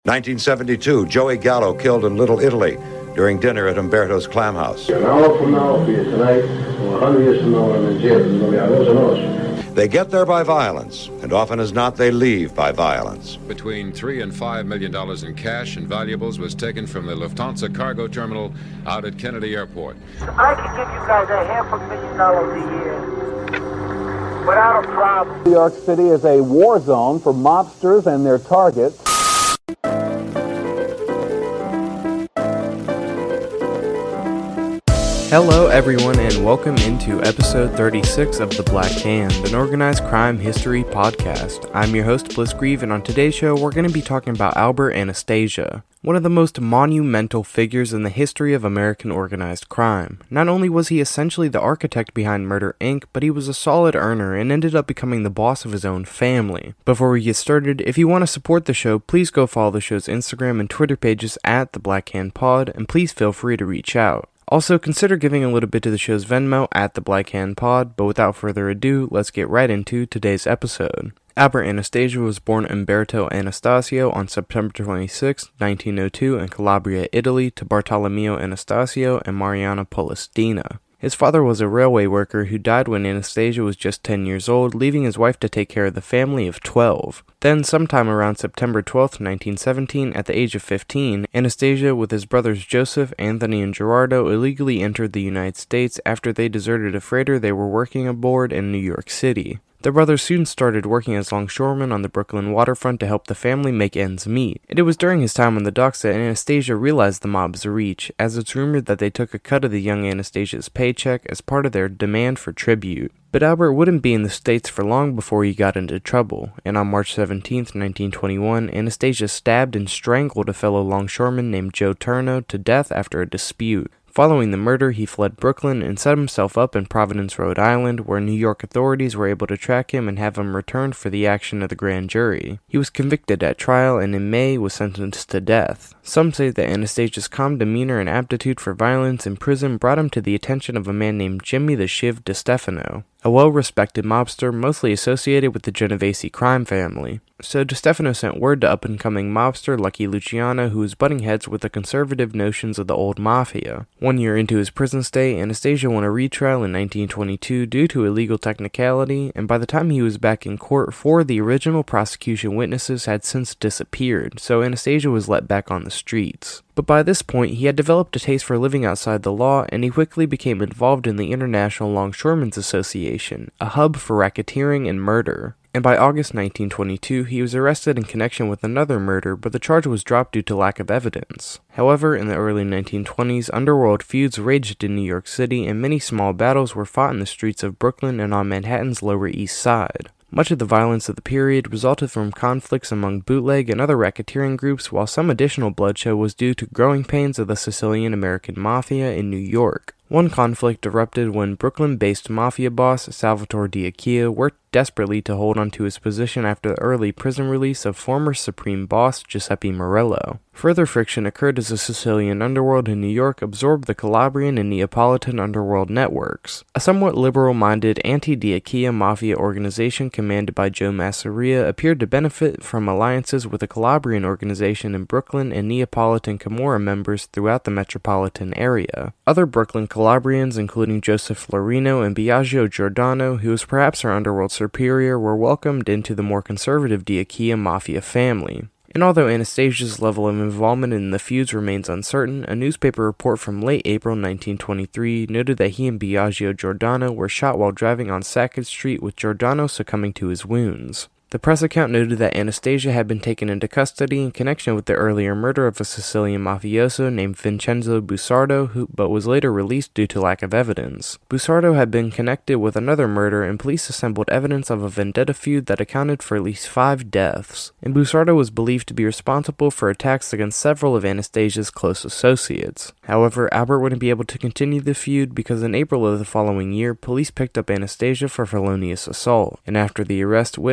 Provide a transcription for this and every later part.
1972, Joey Gallo killed in Little Italy during dinner at Umberto's Clam House. An hour from now, I'll be here tonight, or 100 years from now, I'm in jail. They get there by violence, and often as not, they leave by violence. Between $3 and $5 million in cash and valuables was taken from the Lufthansa cargo terminal out at Kennedy Airport. I can give you guys $500,000 a year without a problem. New York City is a war zone for mobsters and their targets. Hello everyone and welcome into episode 36 of The Black Hand, an organized crime history podcast. I'm your host Blitzgrieve, and on today's show we're going to be talking about Albert Anastasia, one of the most monumental figures in the history of American organized crime. Not only was he essentially the architect behind Murder Inc., but he was a solid earner and ended up becoming the boss of his own family. Before we get started, if you want to support the show, please go follow the show's Instagram and Twitter pages at The Black Hand Pod, and please feel free to reach out. Also, consider giving a little bit to the show's Venmo at The Black Hand Pod, but without further ado, let's get right into today's episode. Albert Anastasia was born Umberto Anastasio on September 26, 1902 in Calabria, Italy, to Bartolomeo Anastasio and Mariana Polestina. His father was a railway worker who died when Anastasia was just 10 years old, leaving his wife to take care of the family of 12. Then, sometime around September 12, 1917, at the age of 15, Anastasia, with his brothers Joseph, Anthony, and Gerardo, illegally entered the United States after they deserted a freighter they were working aboard in New York City. The brothers soon started working as longshoremen on the Brooklyn waterfront to help the family make ends meet. It was during his time on the docks that Anastasia realized the mob's reach, as it's rumored that they took a cut of the young Anastasia's paycheck as part of their demand for tribute. But Albert wouldn't be in the States for long before he got into trouble, and on March 17, 1921, Anastasia stabbed and strangled a fellow longshoreman named Joe Turno to death after a dispute. Following the murder, he fled Brooklyn and set himself up in Providence, Rhode Island, where New York authorities were able to track him and have him returned for the action of the grand jury. He was convicted at trial and in May was sentenced to death. Some say that Anastasia's calm demeanor and aptitude for violence in prison brought him to the attention of a man named Jimmy the Shiv DeStefano, a well-respected mobster mostly associated with the Genovese crime family. So DeStefano sent word to up-and-coming mobster Lucky Luciano, who was butting heads with the conservative notions of the old mafia. 1 year into his prison stay, Anastasia won a retrial in 1922 due to illegal technicality, and by the time he was back in court, 4 of the original prosecution witnesses had since disappeared, so Anastasia was let back on the streets. But by this point, he had developed a taste for living outside the law, and he quickly became involved in the International Longshoremen's Association, a hub for racketeering and murder. And by August 1922, he was arrested in connection with another murder, but the charge was dropped due to lack of evidence. However, in the early 1920s, underworld feuds raged in New York City, and many small battles were fought in the streets of Brooklyn and on Manhattan's Lower East Side. Much of the violence of the period resulted from conflicts among bootleg and other racketeering groups, while some additional bloodshed was due to growing pains of the Sicilian-American Mafia in New York. One conflict erupted when Brooklyn-based mafia boss Salvatore Diacchia worked desperately to hold onto his position after the early prison release of former Supreme boss Giuseppe Morello. Further friction occurred as the Sicilian underworld in New York absorbed the Calabrian and Neapolitan underworld networks. A somewhat liberal-minded anti-Diacchia mafia organization commanded by Joe Masseria appeared to benefit from alliances with the Calabrian organization in Brooklyn and Neapolitan Camorra members throughout the metropolitan area. Other Brooklyn Calabrians, including Joseph Florino and Biagio Giordano, who was perhaps our underworld superior, were welcomed into the more conservative Diacchia mafia family. And although Anastasia's level of involvement in the feuds remains uncertain, a newspaper report from late April 1923 noted that he and Biagio Giordano were shot while driving on Sackett Street, with Giordano succumbing to his wounds. The press account noted that Anastasia had been taken into custody in connection with the earlier murder of a Sicilian mafioso named Vincenzo Busardo, but was later released due to lack of evidence. Busardo had been connected with another murder, and police assembled evidence of a vendetta feud that accounted for at least 5 deaths, and Busardo was believed to be responsible for attacks against several of Anastasia's close associates. However, Albert wouldn't be able to continue the feud because in April of the following year, police picked up Anastasia for felonious assault, and after the arrest, witnesses against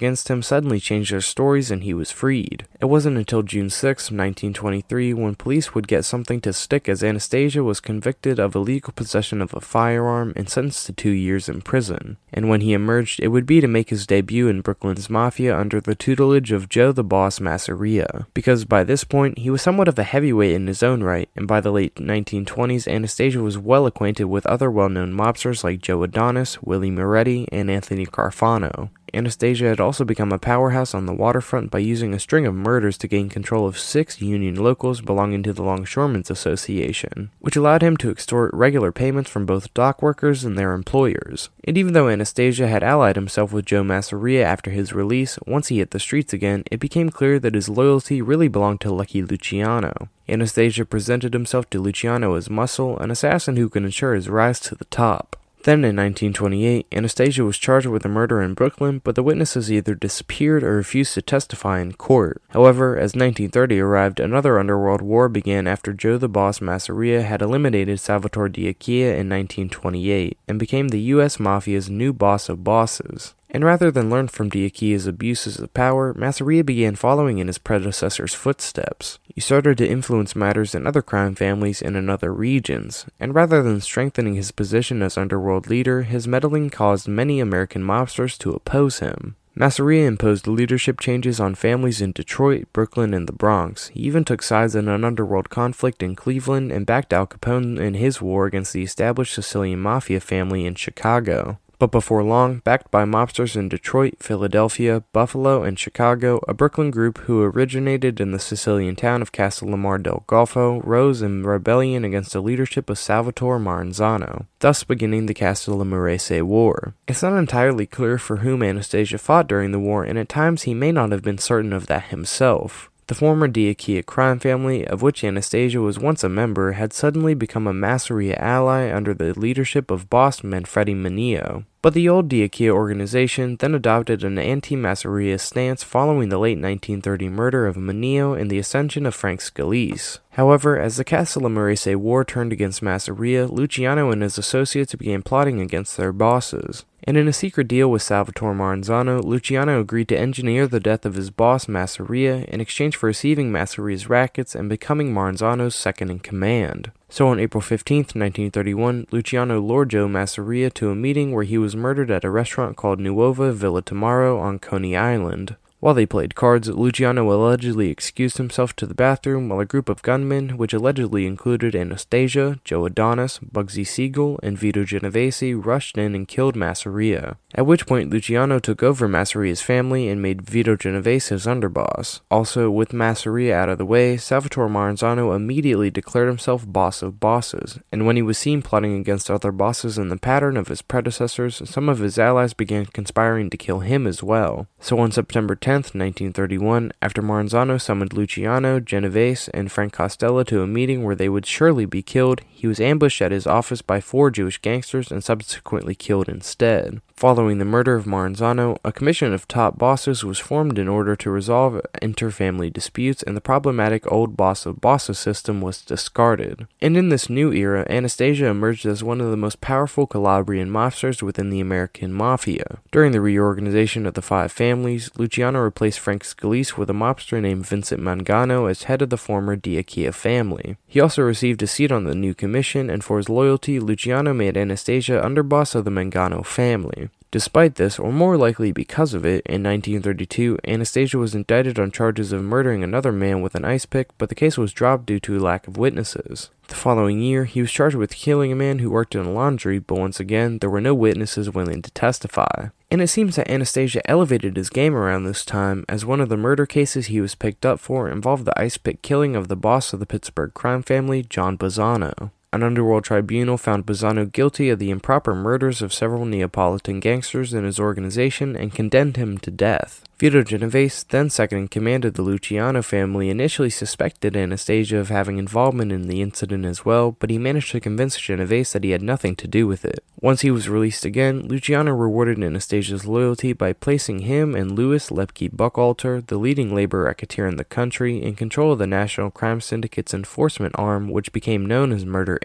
against him suddenly changed their stories and he was freed. It wasn't until June 6, 1923, when police would get something to stick, as Anastasia was convicted of illegal possession of a firearm and sentenced to 2 years in prison. And when he emerged, it would be to make his debut in Brooklyn's Mafia under the tutelage of Joe the Boss Masseria, because by this point, he was somewhat of a heavyweight in his own right, and by the late 1920s, Anastasia was well acquainted with other well-known mobsters like Joe Adonis, Willie Moretti, and Anthony Carfano. Anastasia had also become a powerhouse on the waterfront by using a string of murders to gain control of 6 union locals belonging to the Longshoremen's Association, which allowed him to extort regular payments from both dock workers and their employers. And even though Anastasia had allied himself with Joe Masseria after his release, once he hit the streets again, it became clear that his loyalty really belonged to Lucky Luciano. Anastasia presented himself to Luciano as Muscle, an assassin who could ensure his rise to the top. Then in 1928, Anastasia was charged with a murder in Brooklyn, but the witnesses either disappeared or refused to testify in court. However, as 1930 arrived, another underworld war began after Joe the Boss Masseria had eliminated Salvatore Diachia in 1928 and became the U.S. Mafia's new boss of bosses. And rather than learn from Diachia's abuses of power, Masseria began following in his predecessor's footsteps. He started to influence matters in other crime families and in other regions, and rather than strengthening his position as underworld leader, his meddling caused many American mobsters to oppose him. Masseria imposed leadership changes on families in Detroit, Brooklyn, and the Bronx. He even took sides in an underworld conflict in Cleveland and backed Al Capone in his war against the established Sicilian Mafia family in Chicago. But before long, backed by mobsters in Detroit, Philadelphia, Buffalo, and Chicago, a Brooklyn group who originated in the Sicilian town of Castellammare del Golfo rose in rebellion against the leadership of Salvatore Maranzano, thus beginning the Castellammarese War. It's not entirely clear for whom Anastasia fought during the war, and at times he may not have been certain of that himself. The former Diachia crime family, of which Anastasia was once a member, had suddenly become a Masseria ally under the leadership of boss Manfredi Mineo. But the old Diachia organization then adopted an anti-Masseria stance following the late 1930 murder of Mineo and the ascension of Frank Scalise. However, as the Castellammarese War turned against Masseria, Luciano and his associates began plotting against their bosses. And in a secret deal with Salvatore Maranzano, Luciano agreed to engineer the death of his boss Masseria in exchange for receiving Masseria's rackets and becoming Maranzano's second-in-command. So on April 15, 1931, Luciano lured Joe Masseria to a meeting where he was murdered at a restaurant called Nuova Villa Tamaro on Coney Island. While they played cards, Luciano allegedly excused himself to the bathroom while a group of gunmen, which allegedly included Anastasia, Joe Adonis, Bugsy Siegel, and Vito Genovese, rushed in and killed Masseria, at which point Luciano took over Masseria's family and made Vito Genovese his underboss. Also, with Masseria out of the way, Salvatore Maranzano immediately declared himself boss of bosses, and when he was seen plotting against other bosses in the pattern of his predecessors, some of his allies began conspiring to kill him as well. So on September 10, 1931, after Maranzano summoned Luciano, Genovese, and Frank Costello to a meeting where they would surely be killed, he was ambushed at his office by 4 Jewish gangsters and subsequently killed instead. Following the murder of Maranzano, a commission of top bosses was formed in order to resolve inter-family disputes, and the problematic old boss of bosses system was discarded. And in this new era, Anastasia emerged as one of the most powerful Calabrian mobsters within the American Mafia. During the reorganization of the 5 families, Luciano replaced Frank Scalise with a mobster named Vincent Mangano as head of the former Diachia family. He also received a seat on the new commission, and for his loyalty, Luciano made Anastasia underboss of the Mangano family. Despite this, or more likely because of it, in 1932, Anastasia was indicted on charges of murdering another man with an ice pick, but the case was dropped due to a lack of witnesses. The following year, he was charged with killing a man who worked in a laundry, but once again, there were no witnesses willing to testify. And it seems that Anastasia elevated his game around this time, as one of the murder cases he was picked up for involved the ice pick killing of the boss of the Pittsburgh crime family, John Bazzano. An underworld tribunal found Bazzano guilty of the improper murders of several Neapolitan gangsters in his organization and condemned him to death. Vito Genovese, then second-in-command of the Luciano family, initially suspected Anastasia of having involvement in the incident as well, but he managed to convince Genovese that he had nothing to do with it. Once he was released again, Luciano rewarded Anastasia's loyalty by placing him and Louis Lepke Buchalter, the leading labor racketeer in the country, in control of the National Crime Syndicate's enforcement arm, which became known as Murder Inc.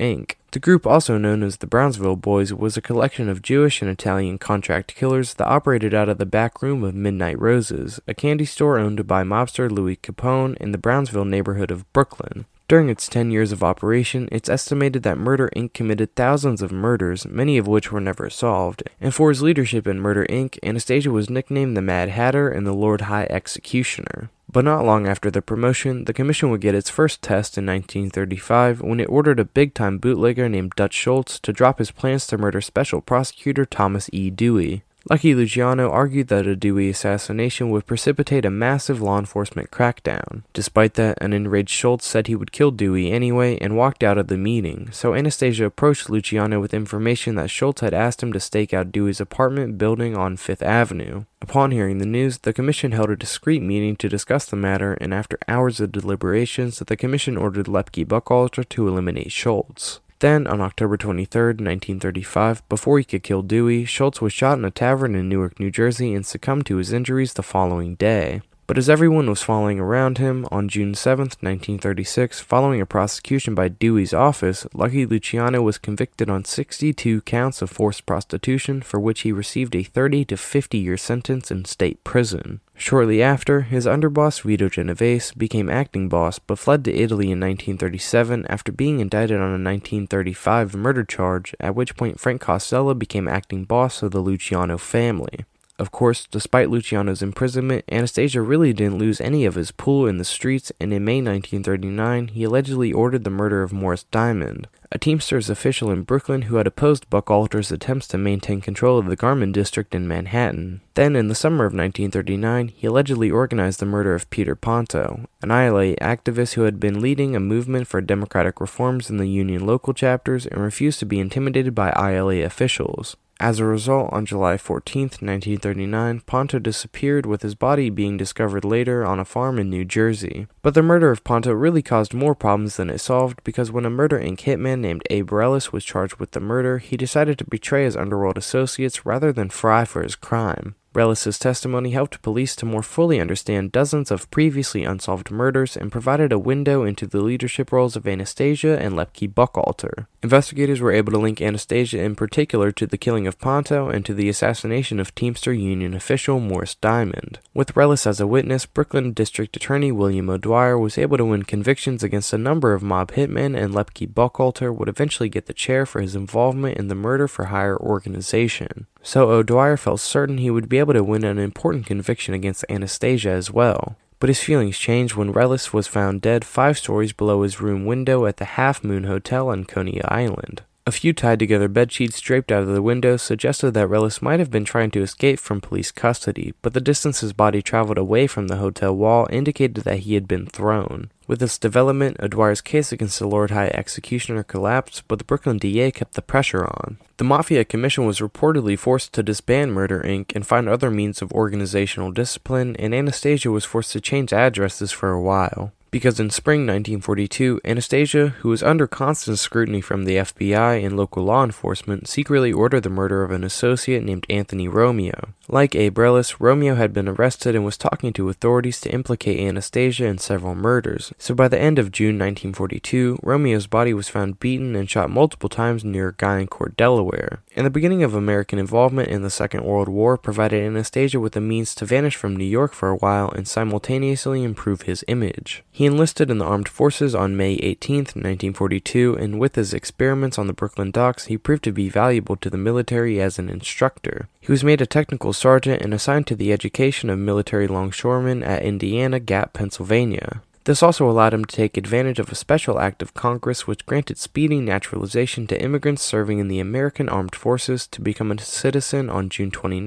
The group, also known as the Brownsville Boys, was a collection of Jewish and Italian contract killers that operated out of the back room of Midnight Roses, a candy store owned by mobster Louis Capone in the Brownsville neighborhood of Brooklyn. During its 10 years of operation, it's estimated that Murder Inc. committed thousands of murders, many of which were never solved, and for his leadership in Murder Inc., Anastasia was nicknamed the Mad Hatter and the Lord High Executioner. But not long after the promotion, the commission would get its first test in 1935 when it ordered a big-time bootlegger named Dutch Schultz to drop his plans to murder Special Prosecutor Thomas E. Dewey. Lucky Luciano argued that a Dewey assassination would precipitate a massive law enforcement crackdown. Despite that, an enraged Schultz said he would kill Dewey anyway and walked out of the meeting, so Anastasia approached Luciano with information that Schultz had asked him to stake out Dewey's apartment building on Fifth Avenue. Upon hearing the news, the commission held a discreet meeting to discuss the matter, and after hours of deliberations, the commission ordered Lepke Buchalter to eliminate Schultz. Then, on October 23, 1935, before he could kill Dewey, Schultz was shot in a tavern in Newark, New Jersey, and succumbed to his injuries the following day. But as everyone was falling around him, on June 7, 1936, following a prosecution by Dewey's office, Lucky Luciano was convicted on 62 counts of forced prostitution, for which he received a 30 to 50-year sentence in state prison. Shortly after, his underboss Vito Genovese became acting boss but fled to Italy in 1937 after being indicted on a 1935 murder charge, at which point Frank Costello became acting boss of the Luciano family. Of course, despite Luciano's imprisonment, Anastasia really didn't lose any of his pull in the streets, and in May 1939, he allegedly ordered the murder of Morris Diamond, a Teamsters official in Brooklyn who had opposed Buchalter's attempts to maintain control of the garment district in Manhattan. Then, in the summer of 1939, he allegedly organized the murder of Peter Ponto, an ILA activist who had been leading a movement for democratic reforms in the union local chapters and refused to be intimidated by ILA officials. As a result, on July 14, 1939, Ponto disappeared, with his body being discovered later on a farm in New Jersey. But the murder of Ponto really caused more problems than it solved, because when a Murder Inc. hitman named Abe Relis was charged with the murder, he decided to betray his underworld associates rather than fry for his crime. Relis's testimony helped police to more fully understand dozens of previously unsolved murders and provided a window into the leadership roles of Anastasia and Lepke Buchalter. Investigators were able to link Anastasia in particular to the killing of Ponto and to the assassination of Teamster Union official Morris Diamond. With Relis as a witness, Brooklyn District Attorney William O'Dwyer was able to win convictions against a number of mob hitmen, and Lepke Buchalter would eventually get the chair for his involvement in the murder-for-hire organization. So O'Dwyer felt certain he would be able to win an important conviction against Anastasia as well. But his feelings changed when Relis was found dead 5 stories below his room window at the Half Moon Hotel on Coney Island. A few tied-together bedsheets draped out of the window suggested that Relis might have been trying to escape from police custody, but the distance his body traveled away from the hotel wall indicated that he had been thrown. With this development, O'Dwyer's case against the Lord High Executioner collapsed, but the Brooklyn DA kept the pressure on. The Mafia Commission was reportedly forced to disband Murder Inc. and find other means of organizational discipline, and Anastasia was forced to change addresses for a while. Because in spring 1942, Anastasia, who was under constant scrutiny from the FBI and local law enforcement, secretly ordered the murder of an associate named Anthony Romeo. Like Abe Relis, Romeo had been arrested and was talking to authorities to implicate Anastasia in several murders. So by the end of June 1942, Romeo's body was found beaten and shot multiple times near Guyancourt, Delaware. And the beginning of American involvement in the Second World War provided Anastasia with the means to vanish from New York for a while and simultaneously improve his image. He enlisted in the armed forces on May 18, 1942, and with his experiments on the Brooklyn docks, he proved to be valuable to the military as an instructor. He was made a technical sergeant and assigned to the education of military longshoremen at Indiana Gap, Pennsylvania. This also allowed him to take advantage of a special act of Congress which granted speedy naturalization to immigrants serving in the American Armed Forces to become a citizen on June 29,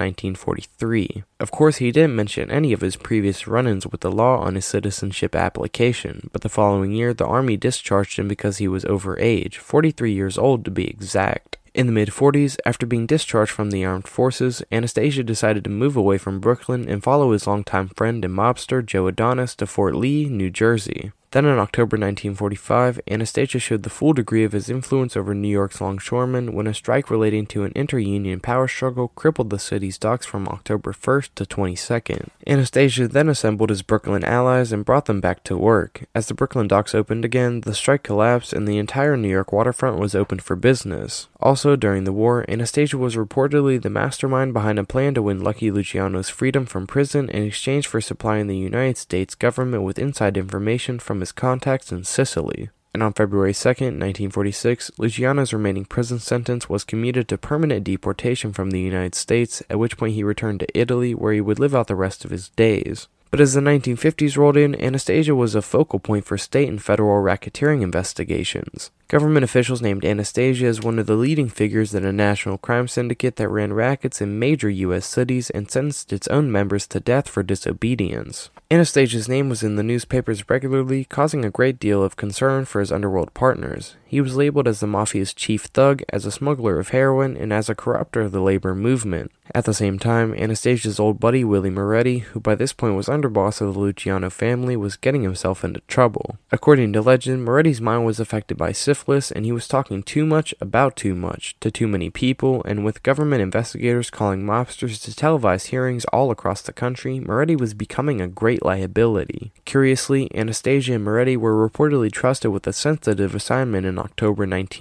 1943. Of course, he didn't mention any of his previous run-ins with the law on his citizenship application, but the following year the Army discharged him because he was over age, 43 years old to be exact. In the mid-40s, after being discharged from the armed forces, Anastasia decided to move away from Brooklyn and follow his longtime friend and mobster Joe Adonis to Fort Lee, New Jersey. Then in October 1945, Anastasia showed the full degree of his influence over New York's longshoremen when a strike relating to an inter-union power struggle crippled the city's docks from October 1st to 22nd. Anastasia then assembled his Brooklyn allies and brought them back to work. As the Brooklyn docks opened again, the strike collapsed and the entire New York waterfront was opened for business. Also, during the war, Anastasia was reportedly the mastermind behind a plan to win Lucky Luciano's freedom from prison in exchange for supplying the United States government with inside information from his contacts in Sicily. And on February 2nd, 1946, Luciano's remaining prison sentence was commuted to permanent deportation from the United States, at which point he returned to Italy, where he would live out the rest of his days. But as the 1950s rolled in, Anastasia was a focal point for state and federal racketeering investigations. Government officials named Anastasia as one of the leading figures in a national crime syndicate that ran rackets in major U.S. cities and sentenced its own members to death for disobedience. Anastasia's name was in the newspapers regularly, causing a great deal of concern for his underworld partners. He was labeled as the mafia's chief thug, as a smuggler of heroin, and as a corrupter of the labor movement. At the same time, Anastasia's old buddy Willie Moretti, who by this point was underboss of the Luciano family, was getting himself into trouble. According to legend, Moretti's mind was affected by syphilis, and he was talking too much about too much to too many people, and with government investigators calling mobsters to televise hearings all across the country, Moretti was becoming a great liability. Curiously, Anastasia and Moretti were reportedly trusted with a sensitive assignment in October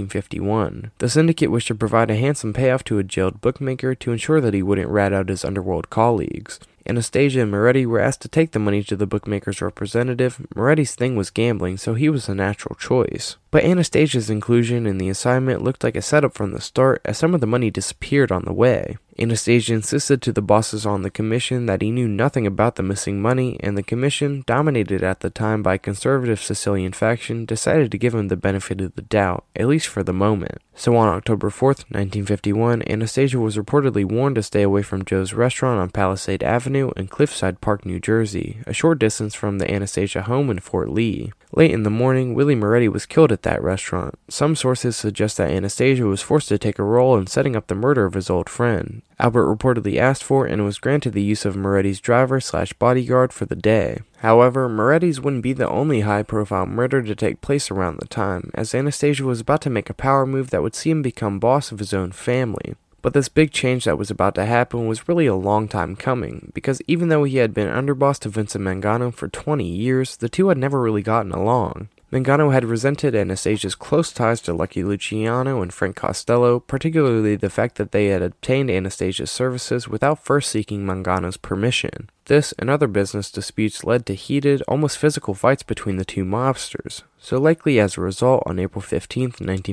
1951. The syndicate wished to provide a handsome payoff to a jailed bookmaker to ensure that he wouldn't rat out his underworld colleagues. Anastasia and Moretti were asked to take the money to the bookmaker's representative. Moretti's thing was gambling, so he was a natural choice. But Anastasia's inclusion in the assignment looked like a setup from the start, as some of the money disappeared on the way. Anastasia insisted to the bosses on the commission that he knew nothing about the missing money, and the commission, dominated at the time by a conservative Sicilian faction, decided to give him the benefit of the doubt, at least for the moment. So on October 4th, 1951, Anastasia was reportedly warned to stay away from Joe's restaurant on Palisade Avenue in Cliffside Park, New Jersey, a short distance from the Anastasia home in Fort Lee. Late in the morning, Willie Moretti was killed at that restaurant. Some sources suggest that Anastasia was forced to take a role in setting up the murder of his old friend. Albert reportedly asked for and was granted the use of Moretti's driver/bodyguard for the day. However, Moretti's wouldn't be the only high-profile murder to take place around the time, as Anastasia was about to make a power move that would see him become boss of his own family. But this big change that was about to happen was really a long time coming, because even though he had been underboss to Vincent Mangano for 20 years, the two had never really gotten along. Mangano had resented Anastasia's close ties to Lucky Luciano and Frank Costello, particularly the fact that they had obtained Anastasia's services without first seeking Mangano's permission. This and other business disputes led to heated, almost physical fights between the two mobsters. So likely as a result, on April 15,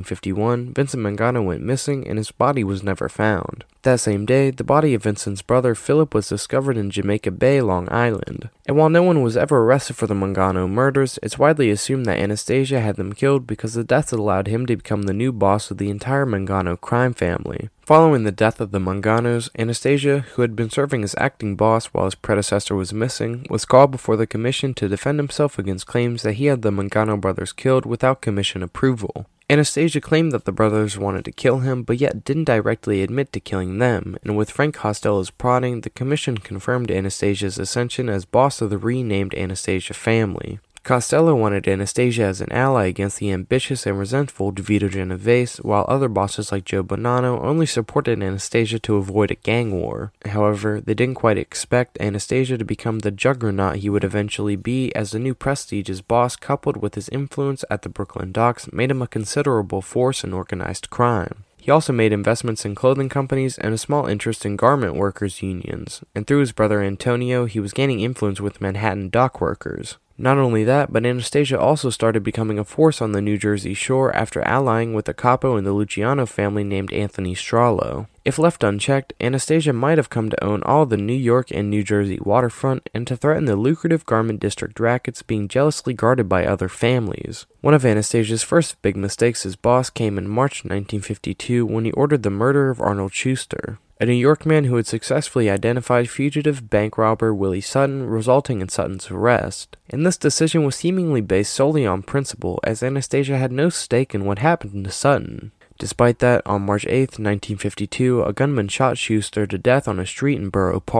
1951, Vincent Mangano went missing and his body was never found. That same day, the body of Vincent's brother Philip was discovered in Jamaica Bay, Long Island. And while no one was ever arrested for the Mangano murders, it's widely assumed that Anastasia had them killed because the deaths allowed him to become the new boss of the entire Mangano crime family. Following the death of the Manganos, Anastasia, who had been serving as acting boss while his predecessor was missing, was called before the commission to defend himself against claims that he had the Mangano brothers killed without commission approval. Anastasia claimed that the brothers wanted to kill him, but yet didn't directly admit to killing them, and with Frank Costello's prodding, the commission confirmed Anastasia's ascension as boss of the renamed Anastasia family. Costello wanted Anastasia as an ally against the ambitious and resentful DeVito Genovese, while other bosses like Joe Bonanno only supported Anastasia to avoid a gang war. However, they didn't quite expect Anastasia to become the juggernaut he would eventually be, as the new prestigious boss, coupled with his influence at the Brooklyn docks, made him a considerable force in organized crime. He also made investments in clothing companies and a small interest in garment workers' unions, and through his brother Antonio, he was gaining influence with Manhattan dock workers. Not only that, but Anastasia also started becoming a force on the New Jersey shore after allying with a capo in the Luciano family named Anthony Strollo. If left unchecked, Anastasia might have come to own all the New York and New Jersey waterfront and to threaten the lucrative garment district rackets being jealously guarded by other families. One of Anastasia's first big mistakes as boss came in March 1952 when he ordered the murder of Arnold Schuster, a New York man who had successfully identified fugitive bank robber Willie Sutton, resulting in Sutton's arrest. And this decision was seemingly based solely on principle, as Anastasia had no stake in what happened to Sutton. Despite that, on March 8, 1952, a gunman shot Schuster to death on a street in Borough Park.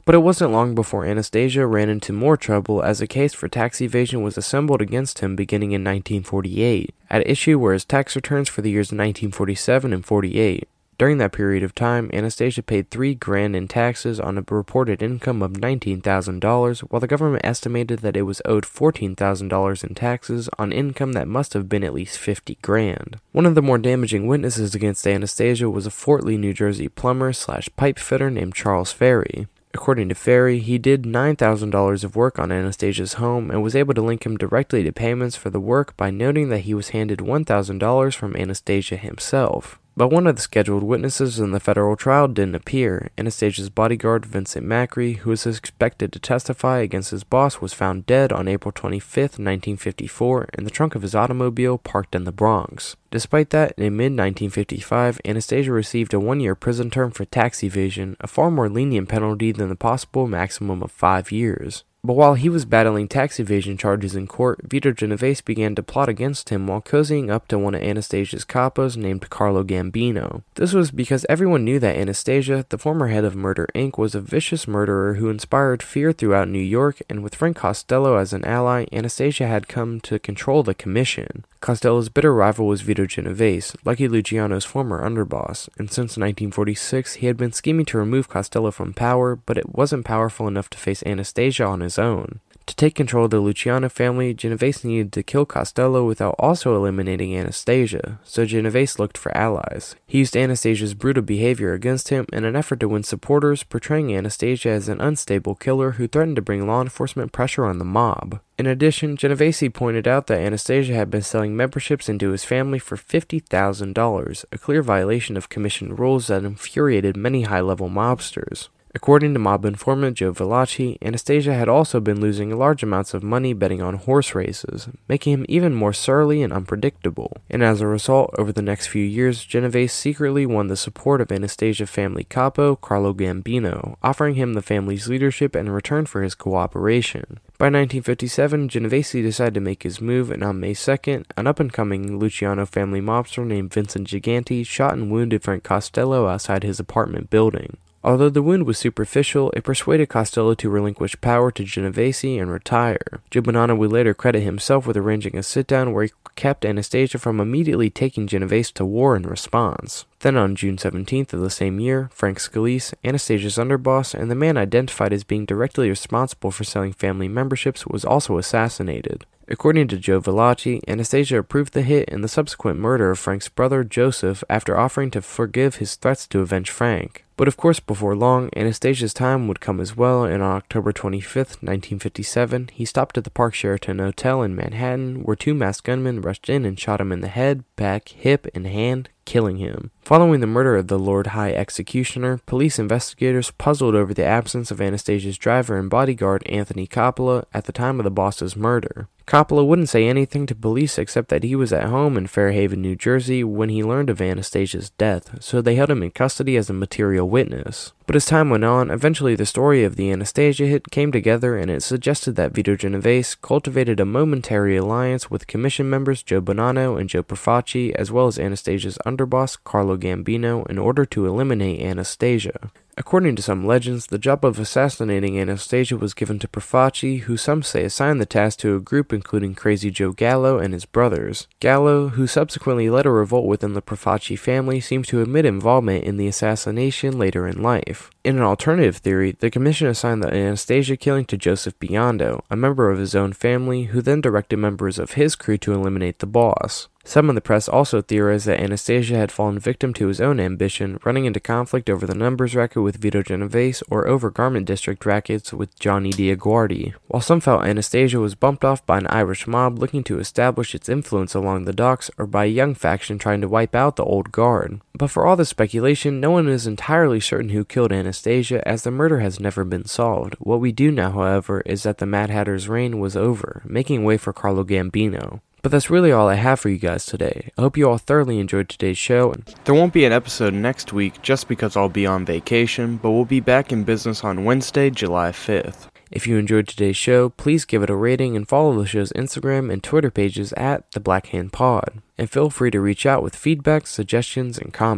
But it wasn't long before Anastasia ran into more trouble as a case for tax evasion was assembled against him beginning in 1948. At issue were his tax returns for the years 1947 and 48. During that period of time, Anastasia paid $3,000 in taxes on a reported income of $19,000, while the government estimated that it was owed $14,000 in taxes on income that must have been at least $50,000. One of the more damaging witnesses against Anastasia was a Fort Lee, New Jersey plumber/pipe fitter named Charles Ferry. According to Ferry, he did $9,000 of work on Anastasia's home and was able to link him directly to payments for the work by noting that he was handed $1,000 from Anastasia himself. But one of the scheduled witnesses in the federal trial didn't appear. Anastasia's bodyguard, Vincent Macri, who was expected to testify against his boss, was found dead on April 25, 1954, in the trunk of his automobile parked in the Bronx. Despite that, in mid-1955, Anastasia received a 1-year prison term for tax evasion, a far more lenient penalty than the possible maximum of 5 years. But while he was battling tax evasion charges in court, Vito Genovese began to plot against him while cozying up to one of Anastasia's capos named Carlo Gambino. This was because everyone knew that Anastasia, the former head of Murder Inc., was a vicious murderer who inspired fear throughout New York, and with Frank Costello as an ally, Anastasia had come to control the commission. Costello's bitter rival was Vito Genovese, Lucky Luciano's former underboss, and since 1946 he had been scheming to remove Costello from power, but it wasn't powerful enough to face Anastasia on his own. To take control of the Luciano family, Genovese needed to kill Costello without also eliminating Anastasia, so Genovese looked for allies. He used Anastasia's brutal behavior against him in an effort to win supporters, portraying Anastasia as an unstable killer who threatened to bring law enforcement pressure on the mob. In addition, Genovese pointed out that Anastasia had been selling memberships into his family for $50,000, a clear violation of commission rules that infuriated many high-level mobsters. According to mob informant Joe Valachi, Anastasia had also been losing large amounts of money betting on horse races, making him even more surly and unpredictable. And as a result, over the next few years, Genovese secretly won the support of Anastasia family capo Carlo Gambino, offering him the family's leadership in return for his cooperation. By 1957, Genovese decided to make his move, and on May 2nd, an up-and-coming Luciano family mobster named Vincent Giganti shot and wounded Frank Costello outside his apartment building. Although the wound was superficial, it persuaded Costello to relinquish power to Genovese and retire. Joe Bonanno would later credit himself with arranging a sit-down where he kept Anastasia from immediately taking Genovese to war in response. Then on June 17th of the same year, Frank Scalise, Anastasia's underboss and the man identified as being directly responsible for selling family memberships, was also assassinated. According to Joe Valachi, Anastasia approved the hit and the subsequent murder of Frank's brother, Joseph, after offering to forgive his threats to avenge Frank. But of course, before long, Anastasia's time would come as well, and on October 25th, 1957, he stopped at the Park Sheraton Hotel in Manhattan, where 2 masked gunmen rushed in and shot him in the head, back, hip, and hand, killing him. Following the murder of the Lord High Executioner, police investigators puzzled over the absence of Anastasia's driver and bodyguard, Anthony Coppola, at the time of the boss's murder. Coppola wouldn't say anything to police except that he was at home in Fairhaven, New Jersey when he learned of Anastasia's death, so they held him in custody as a material witness. But as time went on, eventually the story of the Anastasia hit came together, and it suggested that Vito Genovese cultivated a momentary alliance with commission members Joe Bonanno and Joe Profaci, as well as Anastasia's underboss Carlo Gambino, in order to eliminate Anastasia. According to some legends, the job of assassinating Anastasia was given to Profaci, who some say assigned the task to a group including Crazy Joe Gallo and his brothers. Gallo, who subsequently led a revolt within the Profaci family, seems to admit involvement in the assassination later in life. In an alternative theory, the commission assigned the Anastasia killing to Joseph Biondo, a member of his own family, who then directed members of his crew to eliminate the boss. Some in the press also theorized that Anastasia had fallen victim to his own ambition, running into conflict over the numbers racket with Vito Genovese or over garment district rackets with Johnny DiAguardi, while some felt Anastasia was bumped off by an Irish mob looking to establish its influence along the docks or by a young faction trying to wipe out the old guard. But for all the speculation, no one is entirely certain who killed Anastasia, as the murder has never been solved. What we do know, however, is that the Mad Hatter's reign was over, making way for Carlo Gambino. But that's really all I have for you guys today. I hope you all thoroughly enjoyed today's show. There won't be an episode next week just because I'll be on vacation, but we'll be back in business on Wednesday, July 5th. If you enjoyed today's show, please give it a rating and follow the show's Instagram and Twitter pages at The Black Hand Pod. And feel free to reach out with feedback, suggestions, and comments.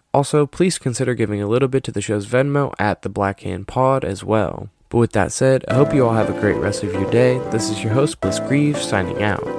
Also, please consider giving a little bit to the show's Venmo at the Black Hand Pod as well. But with that said, I hope you all have a great rest of your day. This is your host, Bliss Grieve, signing out.